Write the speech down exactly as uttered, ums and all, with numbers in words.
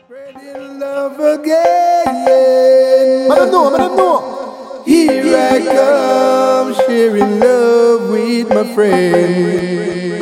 Spreading love again. Madam know, madam know. Here I come, sharing love with my friend.